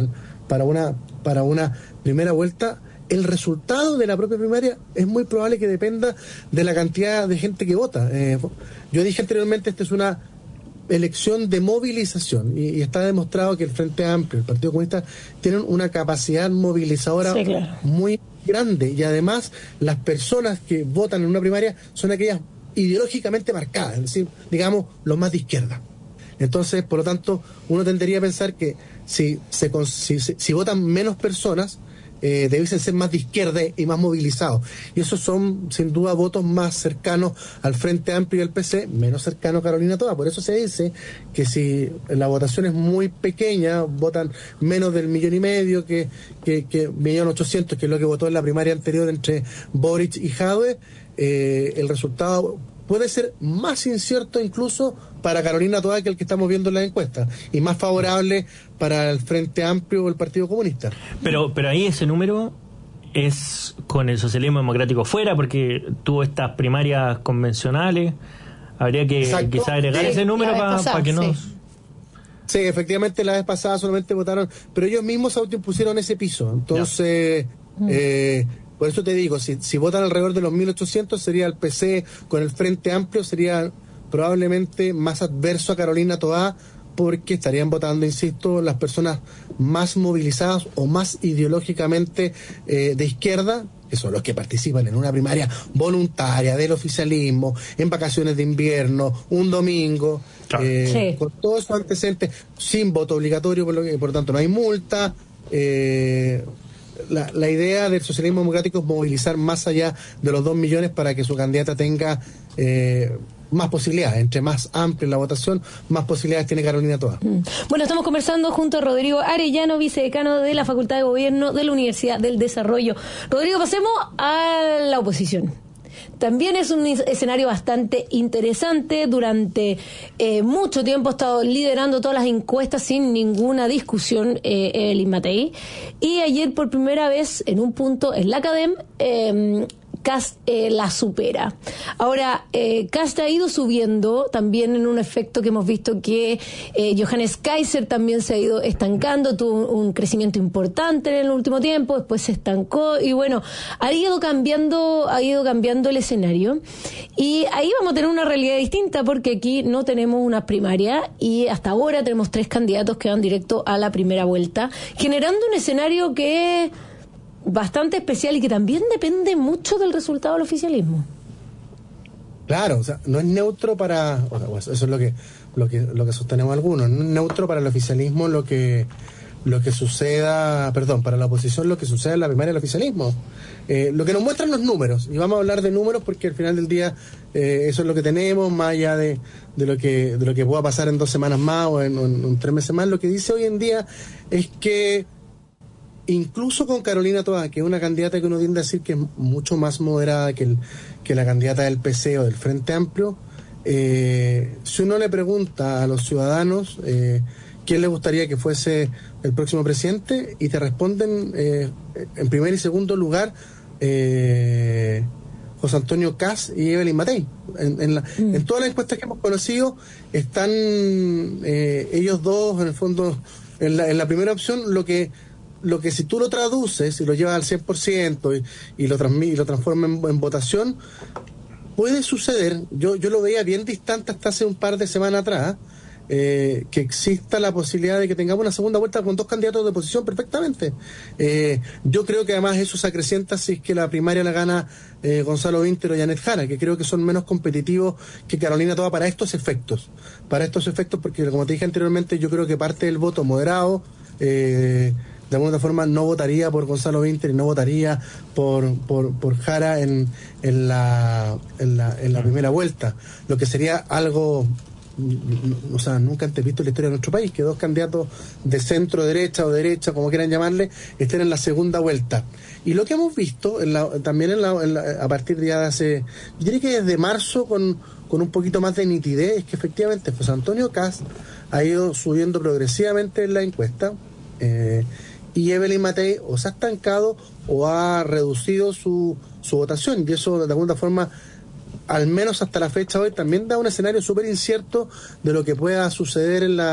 para una, para una primera vuelta, el resultado de la propia primaria es muy probable que dependa de la cantidad de gente que vota. Eh, yo dije anteriormente, esta es una elección de movilización y, y está demostrado que el Frente Amplio, el Partido Comunista, tienen una capacidad movilizadora sí, claro. muy grande, y además las personas que votan en una primaria son aquellas ideológicamente marcadas, es decir, digamos, los más de izquierda. Entonces, por lo tanto, uno tendería a pensar que si se si, si, si votan menos personas, Eh, debiesen ser más de izquierda y más movilizados, y esos son sin duda votos más cercanos al Frente Amplio y al P C, menos cercanos a Carolina Toa. Por eso se dice que si la votación es muy pequeña, votan menos del millón y medio, que, que, que millón ochocientos, que es lo que votó en la primaria anterior entre Boric y Jadwe, eh, el resultado puede ser más incierto incluso para Carolina Toa que el que estamos viendo en la encuesta, y más favorable para el Frente Amplio o el Partido Comunista. Pero pero ahí ese número es con el socialismo democrático fuera, porque tuvo estas primarias convencionales. Habría que Exacto. quizá agregar sí, ese número para pa que no... Sí. sí, efectivamente la vez pasada solamente votaron, pero ellos mismos se autoimpusieron ese piso. Entonces... No. eh, Por eso te digo, si, si votan alrededor de los mil ochocientos, sería el P C con el Frente Amplio, sería probablemente más adverso a Carolina Toa, porque estarían votando, insisto, las personas más movilizadas o más ideológicamente eh, de izquierda, que son los que participan en una primaria voluntaria del oficialismo, en vacaciones de invierno, un domingo, eh, sí. con todos esos antecedentes, sin voto obligatorio, por lo que, por tanto no hay multa. eh, La, la idea del socialismo democrático es movilizar más allá de los dos millones para que su candidata tenga eh, más posibilidades. Entre más amplia la votación, más posibilidades tiene Carolina Toa. Mm. Bueno, estamos conversando junto a Rodrigo Arellano, vicedecano de la Facultad de Gobierno de la Universidad del Desarrollo. Rodrigo, pasemos a la oposición. También es un escenario bastante interesante. Durante eh, mucho tiempo ha estado liderando todas las encuestas sin ninguna discusión eh, Evelyn Matei. Y ayer por primera vez en un punto en la Academ eh, Kast eh, la supera. Ahora, eh, Kast ha ido subiendo también en un efecto que hemos visto que eh, Johannes Kaiser también se ha ido estancando, tuvo un, un crecimiento importante en el último tiempo, después se estancó y bueno, ha ido cambiando, ha ido cambiando el escenario, y ahí vamos a tener una realidad distinta, porque aquí no tenemos una primaria y hasta ahora tenemos tres candidatos que van directo a la primera vuelta, generando un escenario que bastante especial y que también depende mucho del resultado del oficialismo. Claro, o sea, no es neutro para, o sea, eso es lo que lo que lo que sostenemos algunos, no es neutro para el oficialismo lo que lo que suceda, perdón, para la oposición lo que suceda en la primaria del oficialismo. Eh, lo que nos muestran los números, y vamos a hablar de números porque al final del día eh, eso es lo que tenemos, más allá de, de lo que de lo que pueda pasar en dos semanas más o en, en, en tres meses más. Lo que dice hoy en día es que incluso con Carolina Toa, que es una candidata que uno tiende a decir que es mucho más moderada que, el, que la candidata del P C o del Frente Amplio, eh, si uno le pregunta a los ciudadanos eh, quién le gustaría que fuese el próximo presidente, y te responden eh, en primer y segundo lugar eh, José Antonio Kast y Evelyn Matei. En, en, la, mm. en todas las encuestas que hemos conocido están eh, ellos dos, en el fondo, en la, en la primera opción, lo que lo que si tú lo traduces y lo llevas al cien por ciento y, y lo transmi- y lo transformas en, en votación, puede suceder, yo yo lo veía bien distante hasta hace un par de semanas atrás, eh, que exista la posibilidad de que tengamos una segunda vuelta con dos candidatos de oposición perfectamente. Eh, yo creo que además eso se acrecienta si es que la primaria la gana eh, Gonzalo Vinter o Janet Jara, que creo que son menos competitivos que Carolina Toa para estos efectos. Para estos efectos, porque como te dije anteriormente, yo creo que parte del voto moderado, eh, de alguna forma no votaría por Gonzalo Vinter y no votaría por por, por Jara en, en, la, en, la, en la primera vuelta, lo que sería algo, o sea, nunca antes visto en la historia de nuestro país, que dos candidatos de centro derecha o derecha, como quieran llamarle, estén en la segunda vuelta. Y lo que hemos visto en la, también en la, en la, a partir de ya de hace, yo diría que desde marzo con, con un poquito más de nitidez, es que efectivamente José Antonio Kast ha ido subiendo progresivamente en la encuesta, eh, y Evelyn Matei o se ha estancado o ha reducido su, su votación, y eso de alguna forma, al menos hasta la fecha hoy, también da un escenario súper incierto de lo que pueda suceder en la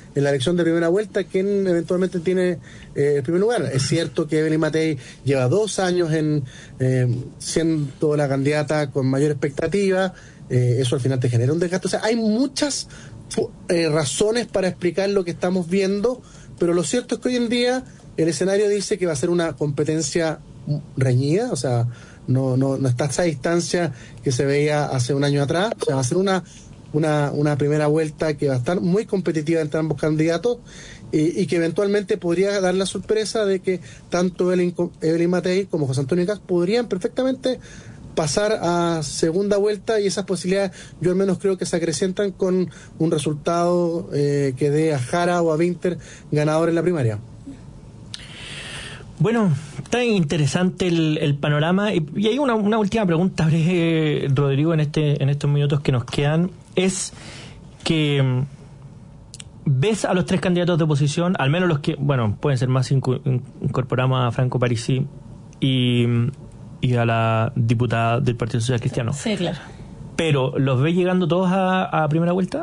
en la elección de primera vuelta quién eventualmente tiene eh, el primer lugar. Es cierto que Evelyn Matei lleva dos años en eh, siendo la candidata con mayor expectativa, eh, eso al final te genera un desgaste. O sea, hay muchas eh, razones para explicar lo que estamos viendo, pero lo cierto es que hoy en día el escenario dice que va a ser una competencia reñida, o sea, no, no, no está a esa distancia que se veía hace un año atrás. O sea, va a ser una Una, una primera vuelta que va a estar muy competitiva entre ambos candidatos y, y que eventualmente podría dar la sorpresa de que tanto Evelyn, Evelyn Matei como José Antonio Kast podrían perfectamente pasar a segunda vuelta, y esas posibilidades yo al menos creo que se acrecentan con un resultado eh, que dé a Jara o a Winter ganador en la primaria. Bueno, está interesante el, el panorama, y, y hay una, una última pregunta, eh, Rodrigo, en este en estos minutos que nos quedan, es que ves a los tres candidatos de oposición, al menos los que, bueno, pueden ser más, inco, incorporamos a Franco Parisi y, y a la diputada del Partido Social Cristiano. Sí, claro. Pero, ¿los ves llegando todos a, a primera vuelta?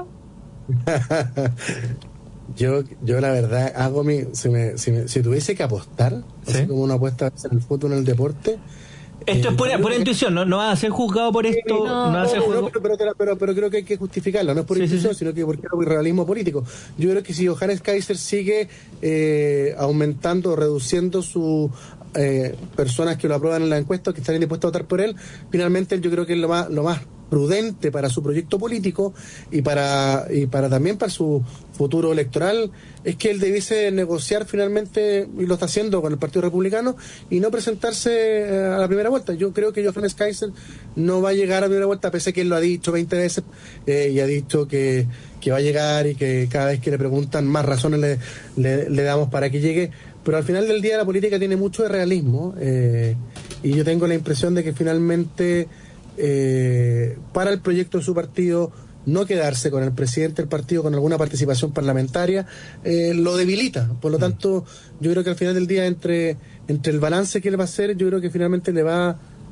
Yo, yo la verdad hago mi, si, me, si, me, si tuviese que apostar, ¿sí? Así como una apuesta en el fútbol, en el deporte. Esto eh, es pura, pura que... intuición, no, no vas a ser juzgado por esto. No, no, vas a ser no, juzgado... no pero, pero, pero, pero creo que hay que justificarlo, no es por sí, intuición, sí, sí. sino que porque es realismo político. Yo creo que si Johannes Kaiser sigue eh, aumentando, reduciendo su eh, personas que lo aprueban en la encuesta, que están dispuestos a votar por él, finalmente yo creo que es lo más, lo más prudente para su proyecto político y para y para también para su futuro electoral es que él debiese negociar finalmente, y lo está haciendo con el Partido Republicano, y no presentarse a la primera vuelta. Yo creo que Johannes Kaiser no va a llegar a la primera vuelta, pese a que él lo ha dicho veinte veces eh, y ha dicho que, que va a llegar, y que cada vez que le preguntan más razones le, le, le damos para que llegue, pero al final del día la política tiene mucho de realismo eh, y yo tengo la impresión de que finalmente Eh, para el proyecto de su partido no quedarse con el presidente del partido con alguna participación parlamentaria eh, lo debilita. Por lo tanto, yo creo que al final del día, entre entre el balance que él va a hacer, yo creo que finalmente le va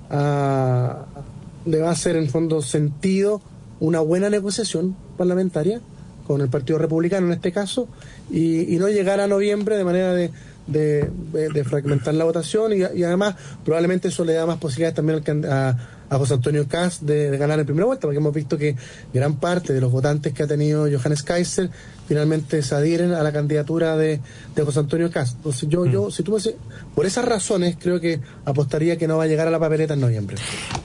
a le va a hacer en fondo sentido una buena negociación parlamentaria con el Partido Republicano en este caso, y, y no llegar a noviembre de manera de de, de, de fragmentar la votación, y, y además probablemente eso le da más posibilidades también al, a a José Antonio Kast de, de ganar en primera vuelta, porque hemos visto que gran parte de los votantes que ha tenido Johannes Kaiser finalmente se adhieren a la candidatura de, de José Antonio Kast. Entonces yo, mm. yo si tú me dices, por esas razones creo que apostaría que no va a llegar a la papeleta en noviembre.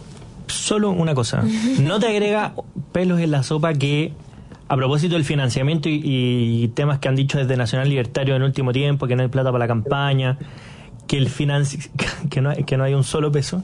Solo una cosa, ¿no te agrega pelos en la sopa que, a propósito del financiamiento y, y temas que han dicho desde Nacional Libertario en el último tiempo, que no hay plata para la campaña, que el financi que no hay, que no hay un solo peso,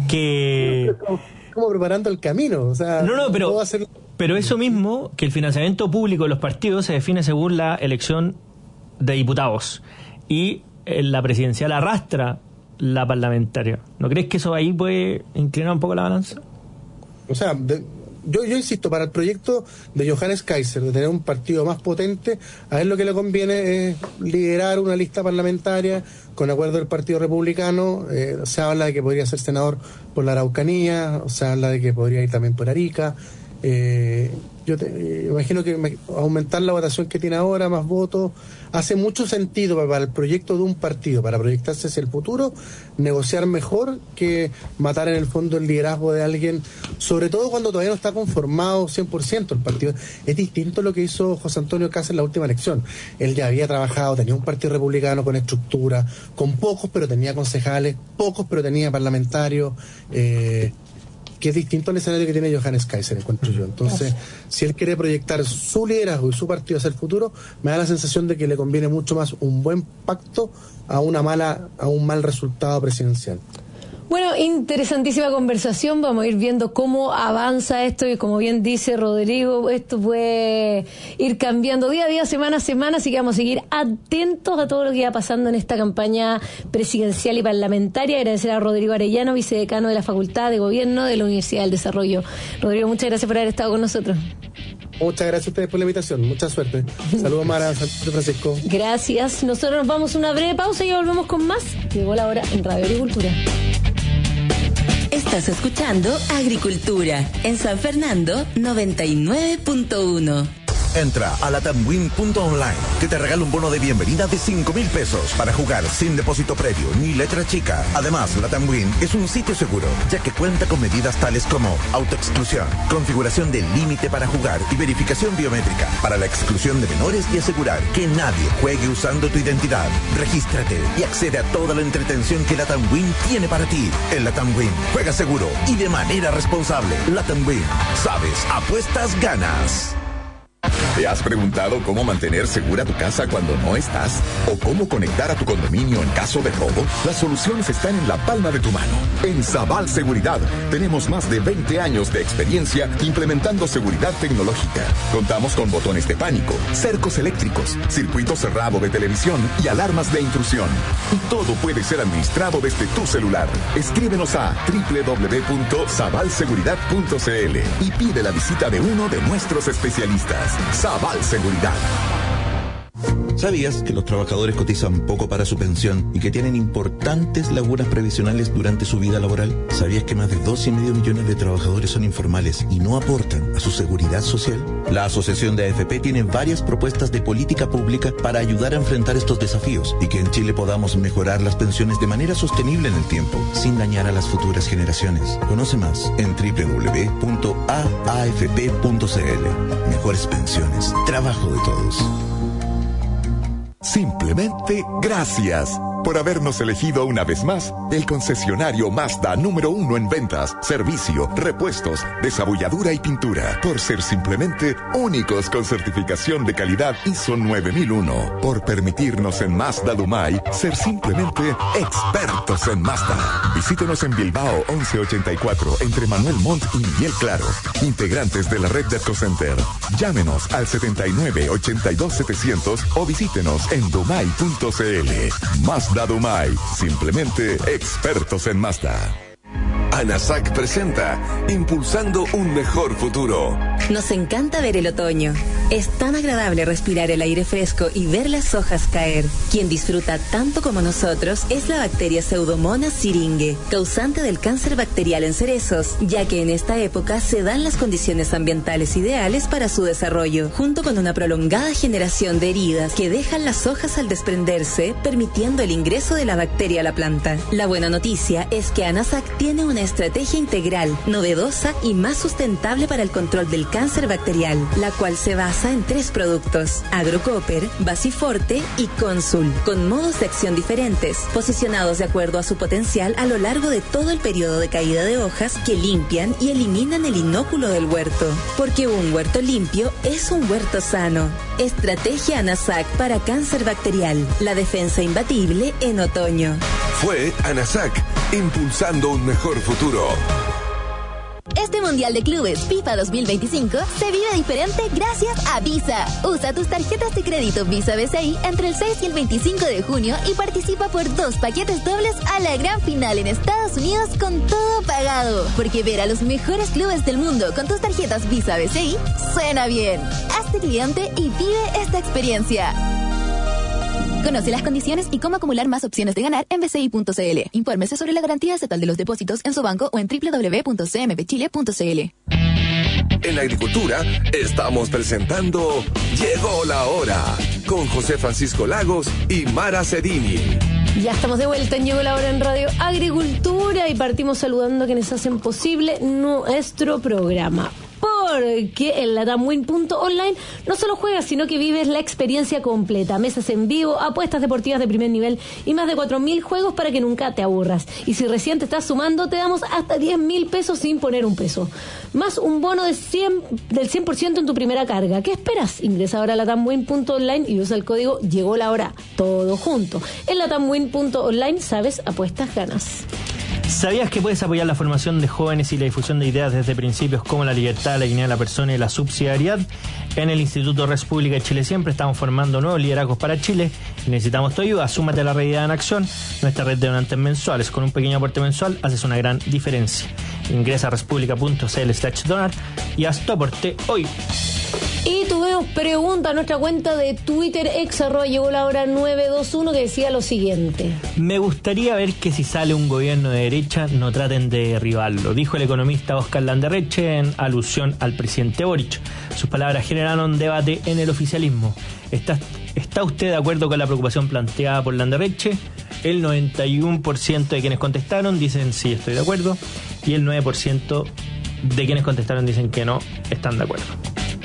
que como preparando el camino, o sea, no no pero hacer... pero eso mismo, que el financiamiento público de los partidos se define según la elección de diputados, y la presidencial arrastra la parlamentaria. ¿No crees que eso ahí puede inclinar un poco la balanza? O sea, de... Yo, yo insisto, para el proyecto de Johannes Kaiser, de tener un partido más potente, a él lo que le conviene es liderar una lista parlamentaria con acuerdo del Partido Republicano. Eh, se habla de que podría ser senador por la Araucanía, se habla de que podría ir también por Arica. Eh, yo te, eh, imagino que me, aumentar la votación que tiene ahora, más votos, hace mucho sentido para, para el proyecto de un partido, para proyectarse hacia el futuro, negociar mejor que matar en el fondo el liderazgo de alguien, sobre todo cuando todavía no está conformado cien por ciento el partido. Es distinto lo que hizo José Antonio Kast en la última elección. Él ya había trabajado, tenía un partido republicano con estructura, con pocos, pero tenía concejales, pocos, pero tenía parlamentarios, eh, que es distinto al escenario que tiene Johannes Kaiser, encuentro yo. Entonces, si él quiere proyectar su liderazgo y su partido hacia el futuro, me da la sensación de que le conviene mucho más un buen pacto a una mala, a un mal resultado presidencial. Bueno, interesantísima conversación. Vamos a ir viendo cómo avanza esto, y como bien dice Rodrigo, esto puede ir cambiando día a día, semana a semana, así que vamos a seguir atentos a todo lo que va pasando en esta campaña presidencial y parlamentaria. Agradecer a Rodrigo Arellano, vicedecano de la Facultad de Gobierno de la Universidad del Desarrollo. Rodrigo, muchas gracias por haber estado con nosotros. Muchas gracias a ustedes por la invitación. Mucha suerte. Saludos, Mara, San Francisco. Gracias. Nosotros nos vamos a una breve pausa y volvemos con más. Llegó la hora en Radio Agricultura. Estás escuchando Agricultura en San Fernando noventa y nueve punto uno. Entra a latamwin punto online, que te regala un bono de bienvenida de cinco mil pesos para jugar sin depósito previo ni letra chica. Además, LatamWin es un sitio seguro, ya que cuenta con medidas tales como autoexclusión, configuración del límite para jugar y verificación biométrica para la exclusión de menores y asegurar que nadie juegue usando tu identidad. Regístrate y accede a toda la entretención que LatamWin tiene para ti. En LatamWin, juega seguro y de manera responsable. LatamWin, sabes, apuestas, ganas. ¿Te has preguntado cómo mantener segura tu casa cuando no estás? ¿O cómo conectar a tu condominio en caso de robo? Las soluciones están en la palma de tu mano. En Sabal Seguridad tenemos más de veinte años de experiencia implementando seguridad tecnológica. Contamos con botones de pánico, cercos eléctricos, circuito cerrado de televisión y alarmas de intrusión. Y todo puede ser administrado desde tu celular. Escríbenos a doble u doble u doble u punto sabal seguridad punto c l y pide la visita de uno de nuestros especialistas. Sabal Seguridad. ¿Sabías que los trabajadores cotizan poco para su pensión y que tienen importantes lagunas previsionales durante su vida laboral? ¿Sabías que más de dos y medio millones de trabajadores son informales y no aportan a su seguridad social? La Asociación de A F P tiene varias propuestas de política pública para ayudar a enfrentar estos desafíos y que en Chile podamos mejorar las pensiones de manera sostenible en el tiempo, sin dañar a las futuras generaciones. Conoce más en doble u doble u doble u punto a a f p punto c l. Mejores pensiones, trabajo de todos. Simplemente gracias por habernos elegido una vez más el concesionario Mazda número uno en ventas, servicio, repuestos, desabulladura y pintura. Por ser simplemente únicos con certificación de calidad I S O nueve mil uno. Por permitirnos en Mazda Dumay ser simplemente expertos en Mazda. Visítenos en Bilbao once ochenta y cuatro entre Manuel Montt y Miguel Claro. Integrantes de la red de EcoCenter. Llámenos al setenta y nueve ochenta y dos setecientos o visítenos en dumay punto c l. Mazda Dumay, simplemente expertos en Mazda. ANASAC presenta Impulsando un mejor futuro. Nos encanta ver el otoño. Es tan agradable respirar el aire fresco y ver las hojas caer. Quien disfruta tanto como nosotros es la bacteria Pseudomonas syringae, causante del cáncer bacterial en cerezos, ya que en esta época se dan las condiciones ambientales ideales para su desarrollo, junto con una prolongada generación de heridas que dejan las hojas al desprenderse, permitiendo el ingreso de la bacteria a la planta. La buena noticia es que ANASAC tiene una estrategia integral, novedosa y más sustentable para el control del cáncer bacterial, la cual se basa en tres productos: AgroCopper, Basiforte y Consul, con modos de acción diferentes, posicionados de acuerdo a su potencial a lo largo de todo el periodo de caída de hojas, que limpian y eliminan el inóculo del huerto. Porque un huerto limpio es un huerto sano. Estrategia ANASAC para cáncer bacterial, la defensa imbatible en otoño. Fue ANASAC, impulsando un mejor futuro. Este Mundial de Clubes FIFA dos mil veinticinco se vive diferente gracias a Visa. Usa tus tarjetas de crédito Visa B C I entre el seis y el veinticinco de junio y participa por dos paquetes dobles a la gran final en Estados Unidos con todo pagado. Porque ver a los mejores clubes del mundo con tus tarjetas Visa B C I suena bien. Hazte cliente y vive esta experiencia. Conoce las condiciones y cómo acumular más opciones de ganar en b c i punto c l. Infórmese sobre la garantía estatal de los depósitos en su banco o en doble u doble u doble u punto c m p chile punto c l. En la agricultura estamos presentando Llegó la Hora con José Francisco Lagos y Mara Cedini. Ya estamos de vuelta en Llegó la Hora en Radio Agricultura y partimos saludando a quienes hacen posible nuestro programa. Porque en latamwin punto online no solo juegas, sino que vives la experiencia completa. Mesas en vivo, apuestas deportivas de primer nivel y más de cuatro mil juegos para que nunca te aburras. Y si recién te estás sumando, te damos hasta diez mil pesos sin poner un peso. Más un bono de cien, del cien por ciento en tu primera carga. ¿Qué esperas? Ingresa ahora a latamwin punto online y usa el código Llegó la Hora. Todo junto. En latamwin punto online, sabes, apuestas, ganas. ¿Sabías que puedes apoyar la formación de jóvenes y la difusión de ideas desde principios como la libertad, la dignidad de la persona y la subsidiariedad? En el Instituto Res Pública de Chile Siempre estamos formando nuevos liderazgos para Chile y necesitamos tu ayuda. Súmate a la Realidad en Acción, nuestra red de donantes mensuales. Con un pequeño aporte mensual haces una gran diferencia. Ingresa a respublica punto c l slash donar y haz tu aporte hoy. Y tuvimos pregunta a nuestra cuenta de Twitter, ex arroba llegó la hora nueve dos uno, que decía lo siguiente. Me gustaría ver que si sale un gobierno de derecha no traten de derribarlo, dijo el economista Oscar Landerreche en alusión al presidente Boric. Sus palabras generaron debate en el oficialismo. ¿Está, ¿Está usted de acuerdo con la preocupación planteada por Landerreche? El noventa y uno por ciento de quienes contestaron dicen sí, estoy de acuerdo, y el nueve por ciento de quienes contestaron dicen que no están de acuerdo.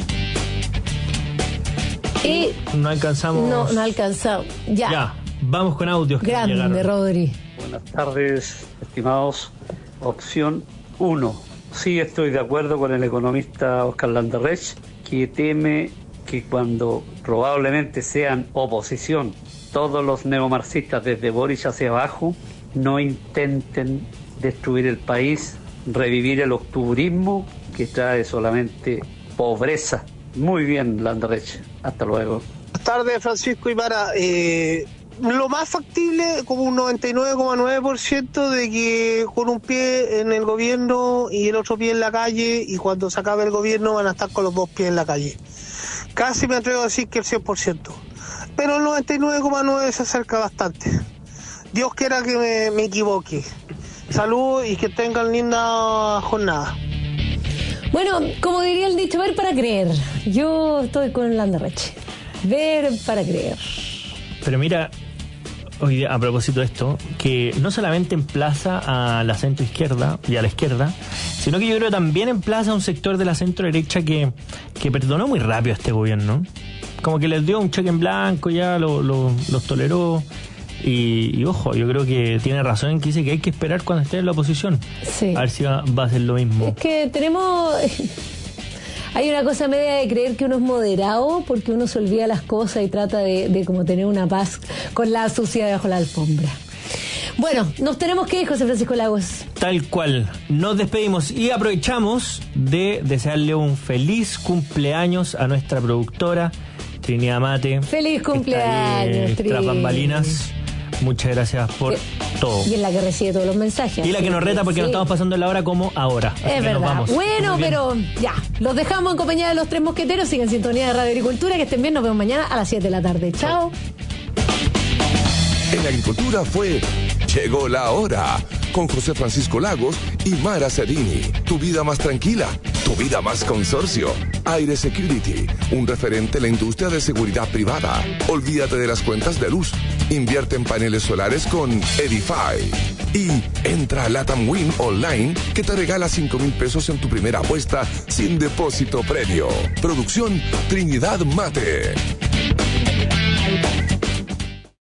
Y no alcanzamos. No, no alcanzamos. Ya. Ya, vamos con audios. Grande, Rodri. Buenas tardes, estimados. Opción uno. Sí, estoy de acuerdo con el economista Oscar Landerreche, que teme que cuando probablemente sean oposición todos los neomarxistas desde Boric hacia abajo no intenten destruir el país, revivir el octubrismo que trae solamente pobreza. Muy bien, Landerreche. Hasta luego. Buenas tardes, Francisco y Mara. Eh, lo más factible, como un noventa y nueve coma nueve por ciento, de que con un pie en el gobierno y el otro pie en la calle, y cuando se acabe el gobierno van a estar con los dos pies en la calle. Casi me atrevo a decir que el cien por ciento. Pero el noventa y nueve coma nueve por ciento se acerca bastante. Dios quiera que me, me equivoque. Saludos y que tengan linda jornada. Bueno, como diría el dicho, ver para creer. Yo estoy con Landerreche. Ver para creer. Pero mira, hoy día, a propósito de esto, que no solamente emplaza a la centroizquierda y a la izquierda, sino que yo creo que también emplaza a un sector de la centro-derecha que, que perdonó muy rápido a este gobierno. Como que les dio un cheque en blanco, ya lo, lo, los toleró. Y, y ojo, yo creo que tiene razón en que dice que hay que esperar cuando esté en la oposición. Sí. A ver si va, va a ser lo mismo. Es que tenemos... Hay una cosa media de creer que uno es moderado porque uno se olvida las cosas y trata de, de como tener una paz con la suciedad bajo la alfombra. Bueno, nos tenemos que ir, José Francisco Lagos. Tal cual. Nos despedimos y aprovechamos de desearle un feliz cumpleaños a nuestra productora, Trinidad Mate. ¡Feliz cumpleaños, Trini! Tras bambalinas. Muchas gracias por y, todo. Y en la que recibe todos los mensajes. Y la que nos reta porque sí. Nos estamos pasando la hora como ahora. Es verdad. Nos vamos. Bueno, pero ya. Los dejamos en compañía de los tres mosqueteros. Sigan en sintonía de Radio Agricultura. Que estén bien. Nos vemos mañana a las siete de la tarde. Chao. En Agricultura fue Llegó la Hora con José Francisco Lagos y Mara Cerini. Tu vida más tranquila, tu vida más consorcio. Aire Security, un referente en la industria de seguridad privada. Olvídate de las cuentas de luz. Invierte en paneles solares con Edify. Y entra a Latam Win Online, que te regala cinco mil pesos en tu primera apuesta sin depósito previo. Producción Trinidad Mate.